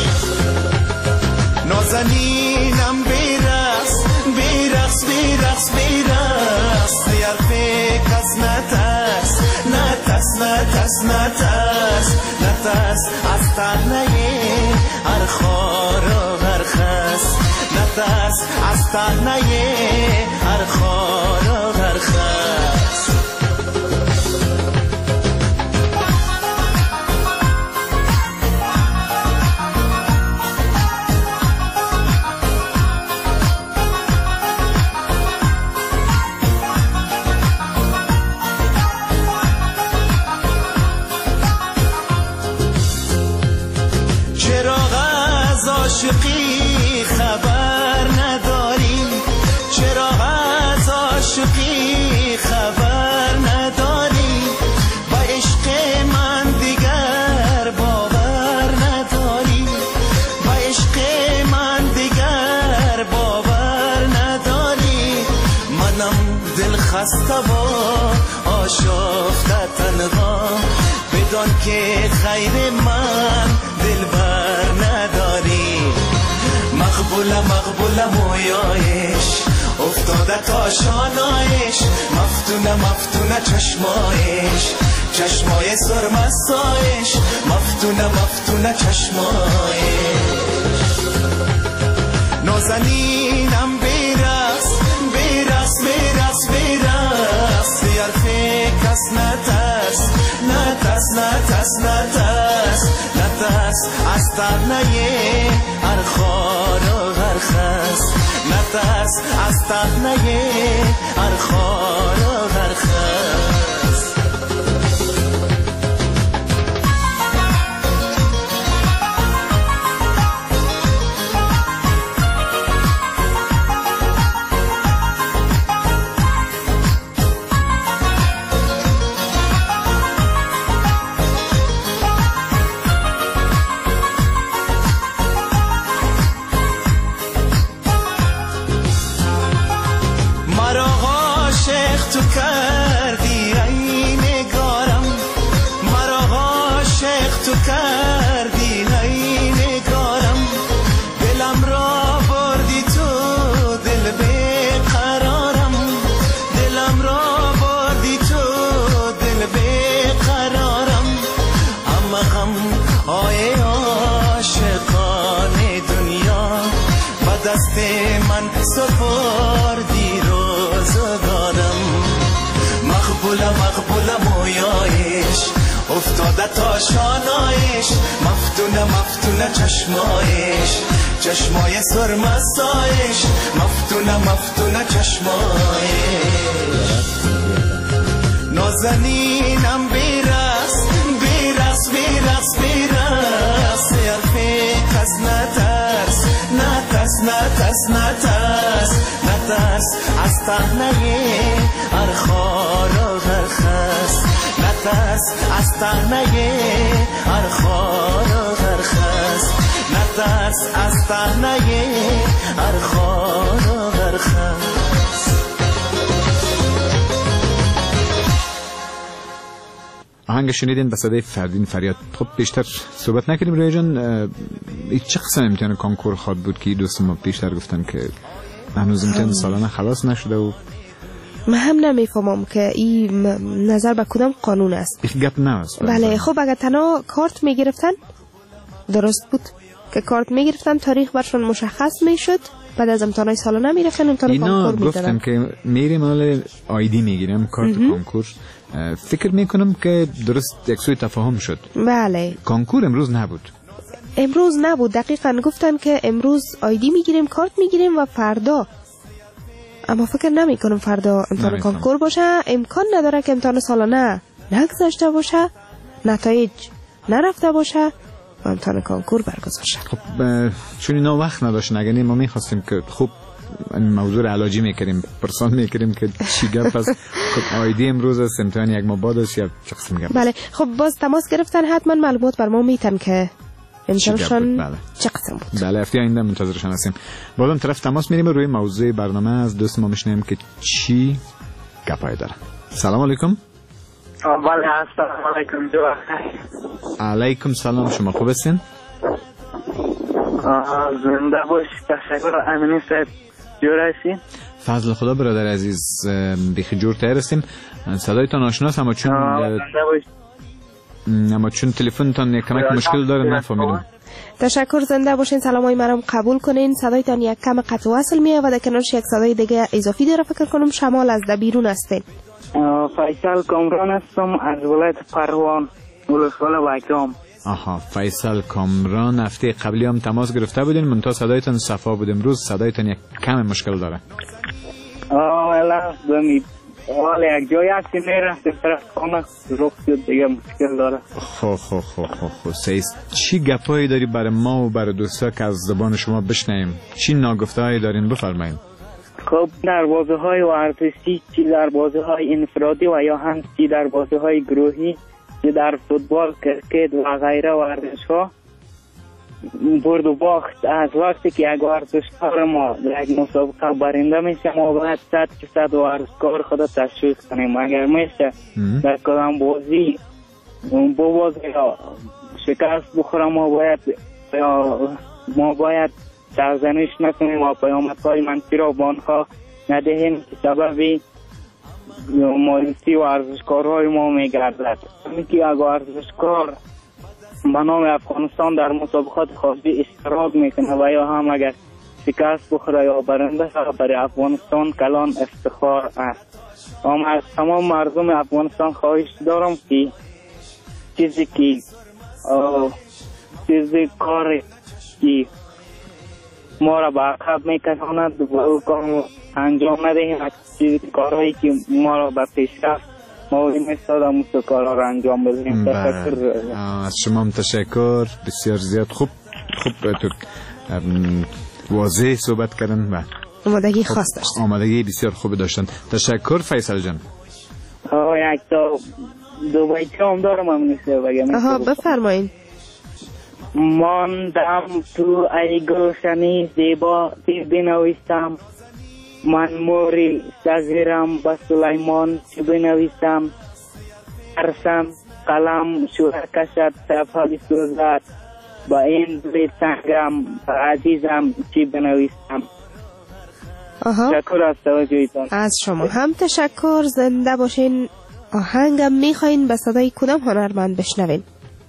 نازنینم بیرقص بیرقص بیرقص بیرقص، یرفه کس نترس نترس نترس نترس نترس از تنه هر خار و هر خس، نترس از تنه هر خار و هر خس. عاشقی خبر نداریم، چرا از عاشقی خبر نداریم، با عشق من دیگر باور نداریم، با عشق من دیگر باور نداریم. منم دل خسته و آشفته تنها، بدان که خیر من دل بر نداری. مقبول مقبول مویایش افتاده تا شانایش، مفتونه مفتونه چشمایش، چشمای سرمستایش، مفتونه مفتونه چشمایش. نازنینم بیرس بیرس بیرس بیرس، دیار فکس نترس نترس نترس نترس نترس، از تنهی هر خار و هر خس، نترس از تنهی هر خار و هر خس. تو کردی ای نگارم، مرا عاشق تو کردی ای نگارم، دلم را بردی تو دل بیقرارم، دلم را بردی تو دل بیقرارم. اما غم های عاشقان دنیا به دست من سپردی روزگارم. مقبوله مقبوله مویایش، افتاده تا شانایش، مفتونه مفتونه چشمایش، چشمای سرمستایش، مفتونه مفتونه چشمایش. نازنینم بیرس بیرس بیرس بیرس، یار فکس نترس نترس نترس نترس نترس، از تنهی هر خار و هر خس، نترس از تنهی هر خار و هر خس، نترس از تنهی هر خار و هر خس. آهنگ شنیدین به صدای فردین فریاد. خب بیشتر صحبت نکردیم روی جان، چه قسم امتحان کنکور خواد بود که دوست ما بیشتر گفتن که هنوز امتحان سالانه خلاص نشده و من هم نمیفهمم که این نظر به کدام قانون است. این گپ نه است. بله خب اگر تنها کارت میگرفتن درست بود که کارت میگرفتن، تاریخ برشون مشخص میشد، بعد از امتحانات سالانه میرفتن امتحان کنکور میدادن. گفتم که میریم حالا آیدی میگیرم کارت کنکور. فکر میکنم که درست یک سوی تفاهم شد. بله کنکور امروز نبود. امروز نبود دقیقاً، گفتن که امروز آیدی میگیریم کارت میگیریم و فردا، اما فکر نمی کنم فردا امتحان کنکور باشه. امکان نداره که امتحان سالانه نگذشته باشه، نتایج نرفته باشه و امتحان کنکور برگزار شه. خب چون اینا وقت نداشتن، اگه ما میخواستیم که خوب موضوع علاجی میکردیم، پرسان میکردیم که چی گپ است. خب آیدی امروز است، امتحان یک ماه بعد است یا چه قسم گپ؟ بله خب باز تماس گرفتن، حتما معلومات بر ما میتن که امتحانشون بله. چه قسم بود. بله هفته آینده منتظرشان هستیم. بازم طرف تماس میریم روی موضوع برنامه از دوست ما میشنیم که چی گپای داره. سلام علیکم. بله السلام علیکم. جو علیکم سلام، شما خوب هستین؟ زنده باش. تشکر. امینی صاحب جور هستین؟ فضل خدا برادر عزیز، بیخی جور تر هستیم. صدایتان آشناست اما چون اما چون تلفنتان یک کمک مشکل داره نفهمیدم. تشکر، زنده باشین. سلامای مرام قبول کنین. صدایتان یک کم قطع وصل میه و در کنارش یک صدای دیگه اضافی داره. فکر کنم شمال از در بیرون هستین. فیصل کامران هستم از ولایت پروان، ولسوالی واگرام. آها فیصل کامران، هفته قبلی هم تماس گرفته بودین منتها صدایتان صفا بود، امروز صدایتان یک کم مشکل داره. آه الا بمی ولی یک جایی هستی میرستی طرف خانه رخ شد دیگه مشکل داره. خو خو خو خو خو سیست چی گپایی داری برای ما و برای دوستا که از زبان شما بشنیم؟ چی ناگفته هایی دارین بفرمایید؟ خب در بازی های ورزشی، چی در بازی های انفرادی و یا هم چی در بازی های گروهی، چی در فوتبال، کرکت و غیره ورزش ها، برد و باخت از وقتی که یک ورزشکار ما در یک مسابقه برنده میشه ما باید صد فیصد ورزشکار خود تشویق کنیم. اگر میشه در کدام بازی ببازه یا شکست بخوره ما باید ما باید سرزنش نکنیم و پیامدهای منفی را به آنها ندهیم که سبب مایوسی و ورزشکارهای ما میگردد. اینکه اگر ورزشکار به نام افغانستان در مسابقات خارجی اشتراک میکنه و یا هم اگر شکست بخوره یا برنده شود، برای افغانستان کلان افتخار است. اما از تمام مردم افغانستان خواهش دارم که چیزی که چیزی کاری که ما را به عقب میکشاند و او کار انجام ندهیم. چیزی کارهایی که ما را به پیشرفت موقعی میستاد هم اون کارها را انجام بدهیم. تشکر از شما هم تشکر، بسیار زیاد خوب خوب تو واضح صحبت کردن و آمادگی خاص داشتن، آمادگی بسیار خوب داشتن. تشکر فیصل جان. آه یک تا دو بیتی هم دارم هم نیسته بگم. آها بفرمایین. ماندم تو ای گلشنی زیبا تیر بنویسم، من موری صغیرم با سلیمان چه بنویسم، ترسم قلم شوره کشد صفحه بسوزد، با این دل تنگم عزیزم چی بنویسم. آها. تشکر از توجهتان. از شما هم تشکر. زنده باشین. آهنگم میخواین به صدای کدام هنرمند بشنوین؟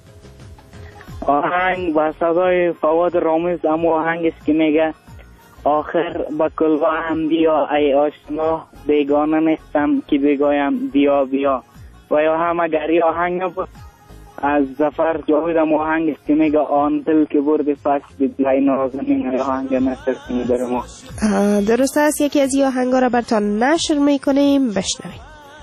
آهنگ با صدای فواد رامز، اما آهنگ است که میگه آخر با کلوا هم بیا ای آشنا، بیگانه نیستم که بگویم بیا بیا. و یا هم اگر این آهنگ نبود از ظفر جاوید هم آهنگ است که میگه آن دل که برد فکس بدلای نازنین. آهنگ نشر میبره ما. درست است، یکی از این آهنگا را براتان نشر میکنیم، بشنویم.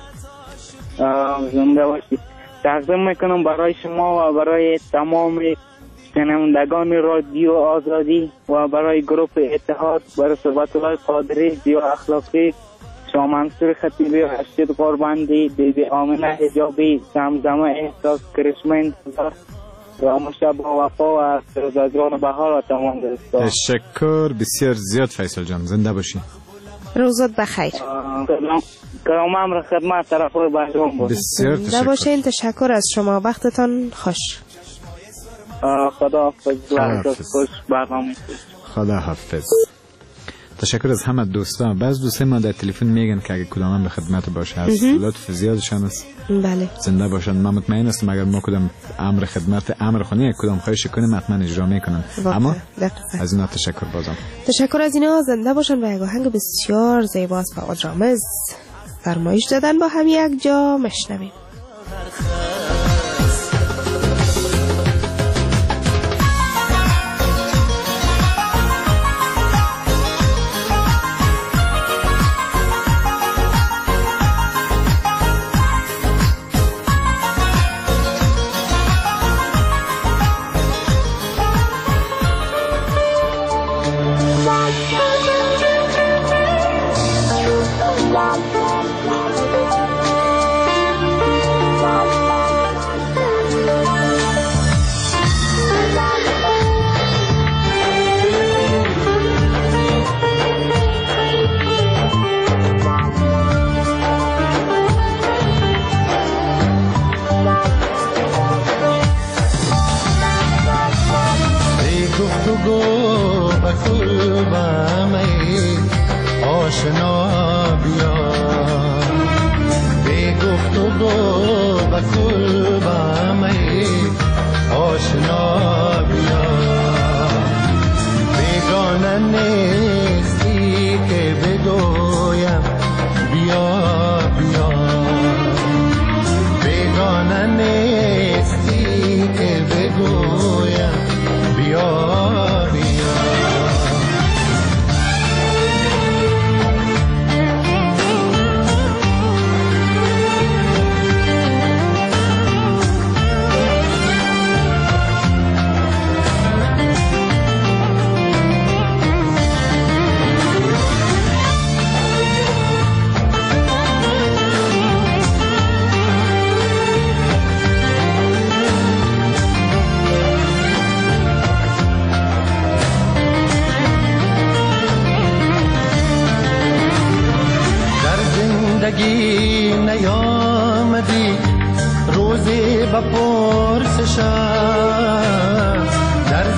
زنده باشید. تقدیم میکنم برای شما و برای تمام شنوندگان رادیو آزادی و برای گروه اتحاد، برای صحبت الله قادری، زیا اخلاقی، شما منصور خطیبی و ارشد قربندی، بیبی آمنه حجابی، زمزمه احساس، کرشمین و مشابه وفا و سرزاجان بهار و تمام دوستان. تشکر بسیار زیاد فیصل جان، زنده باشی. روزت بخیر. کلام امر خدمت طرف روی بحران بود. بسیار تشکر. زنده باشین. تشکر از شما، وقتتان خوش. خدا حافظ. خوش برنامه. خدا حافظ. تشکر از همه دوستان. بعض دوستان ما در تلفن میگن که اگه کدام به خدمت باشه از لطف زیادشان است. بله. زنده باشن. من مطمئن هستم اگر ما کدام امر خدمت امر خونی کدام خواهش کنیم حتما اجرا میکنن. اما از اینا تشکر بازم. تشکر از اینا. زنده باشن. و یک آهنگ بسیار زیبا است فواد رامز فرمایش دادن با هم یک جا مشنویم.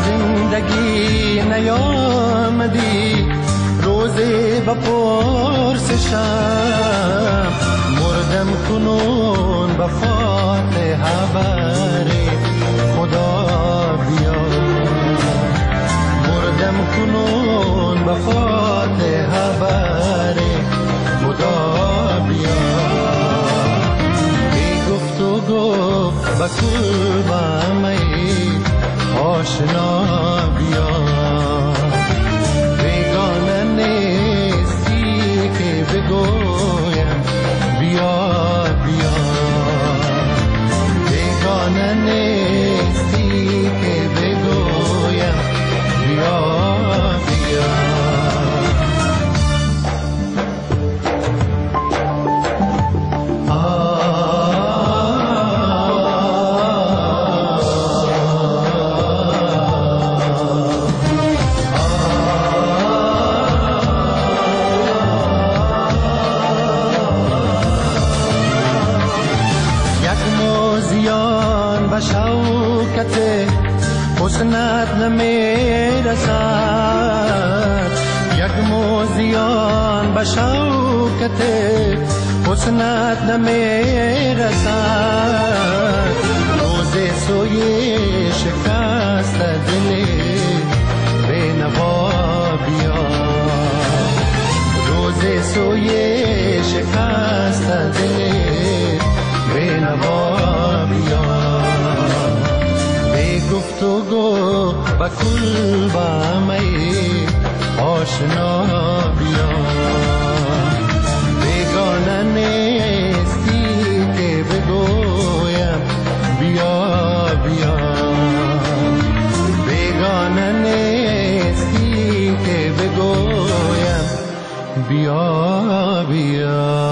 روزی بپرسشم پرسشم مردم کنون به فاتحه بری خدا بیا مردم کنون به فاتحه بری خدا بیا بی گفت و گفت به کل با می آشنا بیا بیگانه نیستی که بگویم بیا بیا بیگانه نیستی که بگویم بیا بیا به شوکت حسنت نمیرسد یک موزیان به شوکت حسنت نمیرسد روز سوی شکست دل به نوا بیا روز سوی شکست دل به نوا بیا گفت و گو با کل با می آشنا بیا بیگانه نیستی که بگویم بیا بیا بیگانه نیستی که بگویم بیا بیا.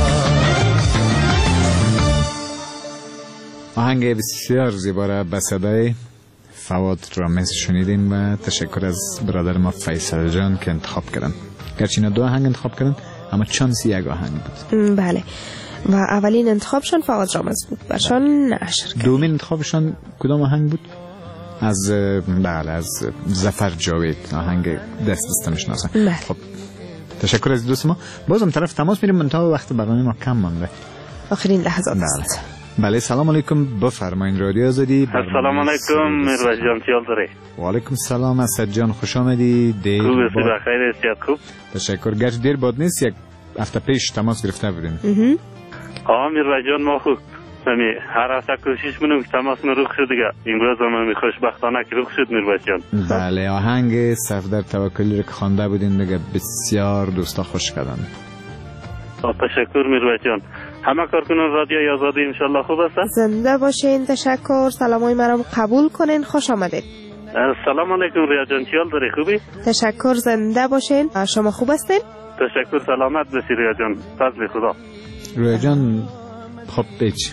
آهنگ بسیار زیبا را به صدای فواد رامز شنیدیم و تشکر از برادر ما فیصل جان که انتخاب کردن. گرچه اینا دو آهنگ انتخاب کردن اما چانسی یک آهنگ بود. بله و اولین انتخابشان فواد رامز بود برشان نشر کرد. دومین انتخابشان کدام آهنگ بود؟ از بله از ظفر جاوید آهنگ دست دستم شناسم. بله. خب تشکر از دوست ما. بازم طرف تماس میریم منتها وقت برنامه ما کم مانده. آخرین لحظات بله. است. بله سلام علیکم بفرمایید رادیو آزادی. السلام علیکم میروز جان خیال داری. و علیکم السلام اسد جان خوش آمدی. دیر خوب است بخیر است خوب. تشکر. گرچه دیر باد نیست یک هفته پیش تماس گرفته بودیم. آه میروز جان ما خوب می هر هفته کوشش می‌کنم که تماس رو خود دیگه امروز ما خوشبختانه که رو شد میروز جان. بله آهنگ صفدر توکلی رو که خوانده بودین دیگه بسیار دوستا خوش کردن. تشکر میروز جان. همه کارکنان رادیو آزادی ان شاء الله خوب هستن. زنده باشین. تشکر. سلامای مرا قبول کنین. خوش آمدید. السلام علیکم ریا جان چیال داری خوبی؟ تشکر. زنده باشین. شما خوب هستین؟ تشکر سلامت باشی ریا جان. فضل خدا. ریا جان خب بیچ.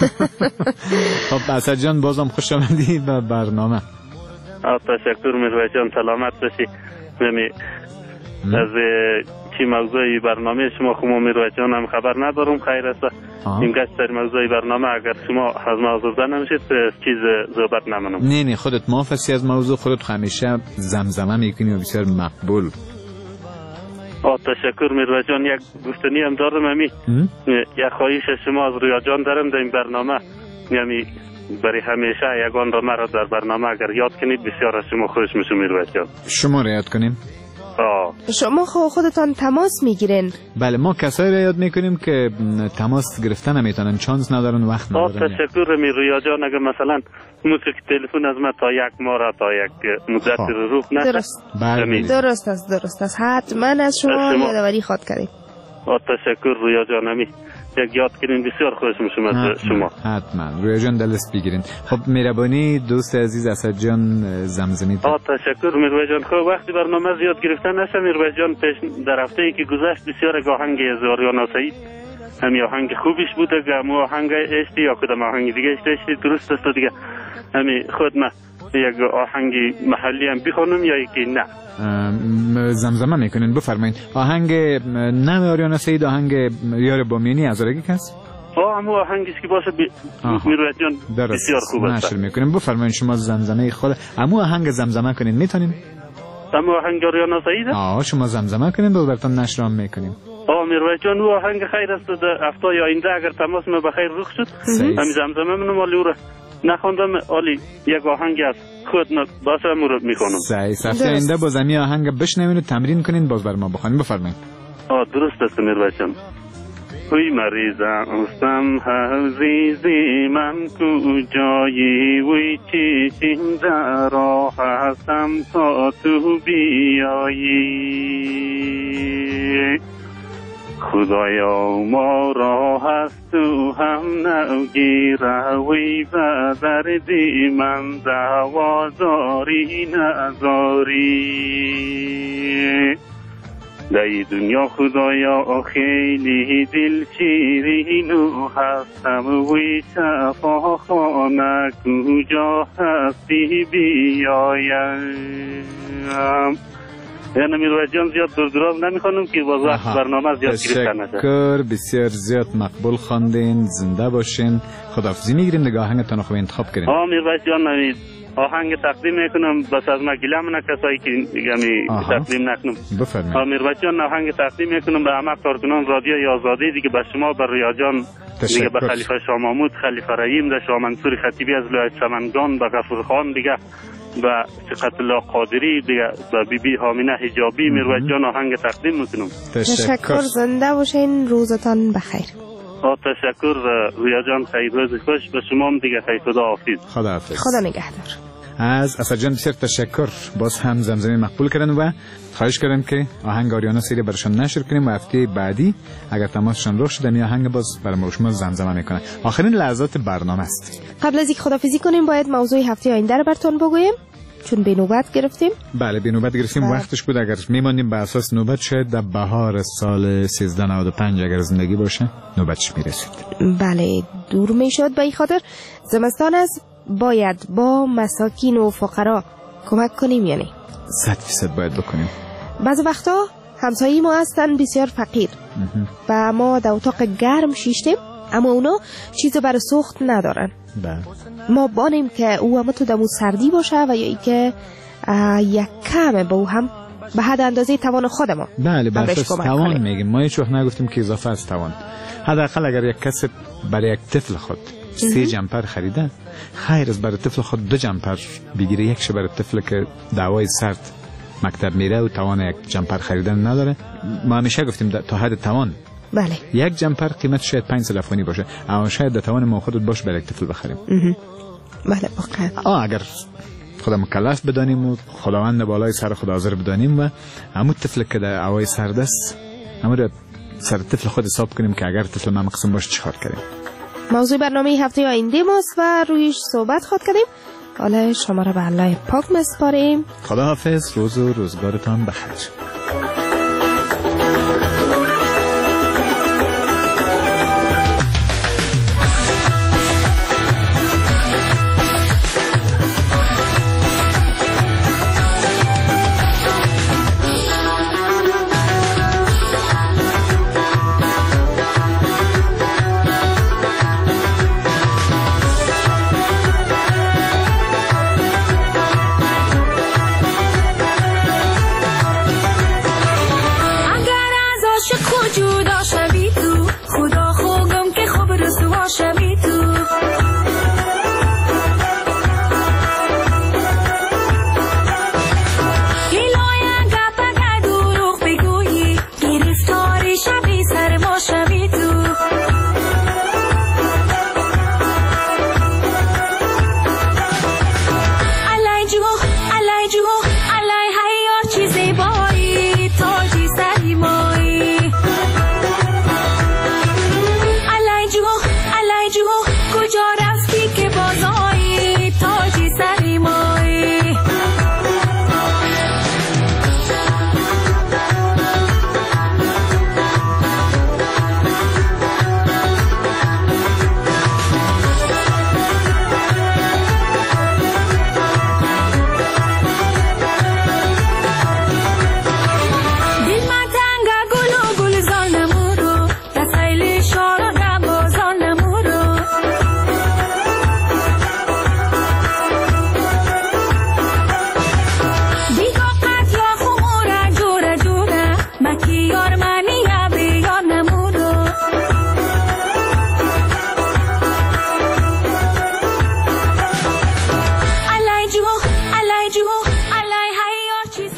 خب اسد جان بازم خوش آمدید به برنامه. تشکر میروز جان سلامت باشی. یعنی از چی موضوعی برنامه شما خمو میروز جان هم خبر ندارم خیر است. این گشت در موضوعی برنامه اگر شما از موضوع نمیشید چیز صحبت نمونم. نه نه خودت موافقی از موضوع خودت همیشه زمزمه میکنی و بسیار مقبول. آه تشکر میروز جان. یک گفتنی هم دارم امی یک خواهش شما از ریا جان دارم در این برنامه یعنی برای همیشه یگان را مرا در برنامه اگر یاد کنید بسیار از شما خوش میشم میروز جان. شما را یاد کنیم؟ آه. شما خودتان تماس میگیرین؟ بله ما کسایی را یاد میکنیم که تماس گرفتن نمیتونن چانس ندارن وقت ندارن. آه تشکر میروز جان. اگر مثلا موسیقی تلفن از ما تا یک ماه را تا یک مدت رو روب نشه. درست. بله. درست است درست است. حتما از شما یادآوری خواد کردیم. آه تشکر رویا جانمی. یک یاد کنین بسیار خوش میشم از شما. حتما رویا جان دلست بگیرین. خب مهربانی دوست عزیز اسد جان زمزمه. آه تشکر میروز جان. خب وقتی برنامه زیاد گرفتن نشه میروز جان پیش در هفته ای که گذشت بسیار آهنگ زاریانا سعید همین آهنگ خوبیش بوده که مو آهنگ اشتی یا کدام آهنگ دیگه اشتی درست است دیگه همین خود نه یک آهنگ محلی هم بخونم یا یکی نه زمزمه میکنین بفرمایید. آهنگ نام آریانا سعید آهنگ یار بامیانی از آرگی کس؟ آه همو آهنگیش که باشه بی... میروز جان بسیار خوب است. نشر میکنیم بفرمایید شما زمزمه خود همو آهنگ زمزمه کنین میتونین؟ اما آهنگ آریانا سعید آه شما زمزمه کنین باز براتون نشرام میکنیم. آه میرویس جان او آهنگ خیر است در هفته آینده اگر تماس ما بخیر رخ شد همین زمزمه منو مالی او را نخوندم عالی یک آهنگ است خود باز امروز میکنم. صحیح هفته آینده باز می آهنگ بشنوین و تمرین کنین باز بر ما بخونین. بفرمایید. آه درست است میرویس جان. وی مریضم عزیزی من کجایی وی چشم در راه هستم تا تو بیایی خدایا ما را هست تو هم نگیره وی به دردی من دواداری نزاری در دنیا خدایا خیلی دل شیرین و هستم وی شفاخانه کجا هستی بیایم. یعنی میرویس جان زیاد دور دراز نمیخوانم که باز وقت برنامه زیاد گرفته نشه. تشکر بسیار زیاد مقبول خواندین. زنده باشین. خداحافظی میگیریم دیگه آهنگتون خوب انتخاب کنین. آه میرویس جان نمید آهنگ تقدیم میکنم بس از ما گلم نه کسایی که یعنی تقدیم نکنم. بفرمایید. میرویس جان آهنگ تقدیم میکنم به همه کارکنان رادیوی آزادی دیگه به شما به رویا جان دیگه به خلیفه شاه محمود خلیفه رحیم ده شاه منصور خطیبی از ولایت سمنگان به غفور خان دیگه و ثقت الله قادری دیگه و بی بی هامینه حجابی میرویس جان آهنگ تقدیم میکنم. تشکر. زنده باشین. روزتان بخیر. آه تشکر رویا جان. خیر روز خوش به شما هم دیگه. خیر خدا حافظ. خدا حافظ. خدا نگهدار. از اسد جان بسیار تشکر. باز هم زمزمه مقبول کردن و خواهش کردم که آهنگ آریانا سیری برشان نشر کنیم و هفته بعدی اگر تماسشان رخ شد می آهنگ باز برای شما زمزمه میکنن. آخرین لحظات برنامه است. قبل از اینکه خدافظی کنیم باید موضوع هفته آینده رو براتون بگویم چون به نوبت گرفتیم. بله به نوبت گرفتیم. بله. وقتش بود اگر میمونیم به اساس نوبت شاید در بهار سال سیزده نود و پنج اگر زندگی باشه نوبتش میرسید. بله دور میشد. به این خاطر زمستان است باید با مساکین و فقرا کمک کنیم. یعنی صد فیصد باید بکنیم. بعض وقتا همسایه ما هستن بسیار فقیر و ما در اتاق گرم شیشتیم اما اونا چیز برای سوخت ندارن. بله. ما بانیم که او هم تو دمو سردی باشه و یا ای که یک کم با او هم به حد اندازه توان خود ما. بله به اساس توان میگیم. ما هیچ وقت نگفتیم که اضافه از توان. حداقل اگر یک کس برای یک طفل خود سه جمپر خریده خیر از برای طفل خود دو جمپر بگیره. یکش برای طفل که دعوای سرد مکتب میره و توان یک جمپر خریدن نداره. ما همیشه گفتیم تا حد توان. بله. یک جمپر قیمت شاید پنج صد افغانی باشه اما شاید در توان ما خودت باش برای یک طفل بخریم. بله واقعا. آه اگر خدا مکلف بدانیم و خداوند بالای سر خدا حاضر بدانیم و همون طفل که در هوای سرد است همون سر طفل خود حساب کنیم که اگر طفل ما مقسم باشه چیکار کنیم. موضوع برنامه هفته آینده ماست و رویش صحبت خود کردیم. حالا شما را به الله پاک میسپاریم. خداحافظ. روز و روزگارتان بخیر.